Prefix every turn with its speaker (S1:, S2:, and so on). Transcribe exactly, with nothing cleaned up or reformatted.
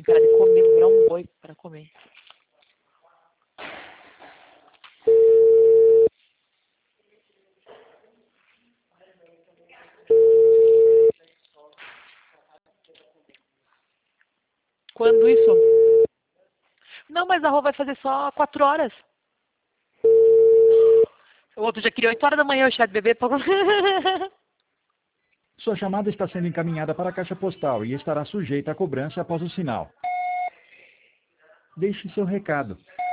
S1: cara de comer, vou virar um boi para comer. Quando isso? Não, mas a Rô vai fazer só quatro horas. O outro já queria oito horas da manhã o chá de bebê. Pra...
S2: Sua chamada está sendo encaminhada para a caixa postal e estará sujeita a cobrança após o sinal. Deixe seu recado.